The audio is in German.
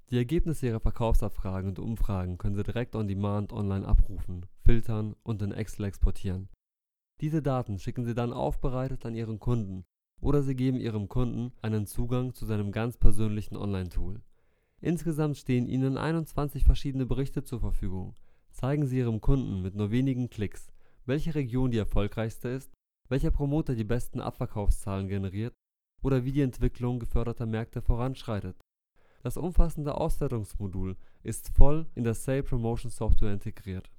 Die Ergebnisse ihrer Verkaufsabfragen und Umfragen können Sie direkt on demand online abrufen, filtern und in Excel exportieren. Diese Daten schicken Sie dann aufbereitet an Ihren Kunden oder Sie geben Ihrem Kunden einen Zugang zu seinem ganz persönlichen Online-Tool. Insgesamt stehen Ihnen 21 verschiedene Berichte zur Verfügung. Zeigen Sie Ihrem Kunden mit nur wenigen Klicks, welche Region die erfolgreichste ist, welcher Promoter die besten Abverkaufszahlen generiert oder wie die Entwicklung geförderter Märkte voranschreitet. Das umfassende Auswertungsmodul ist voll in der Sale Promotion Software integriert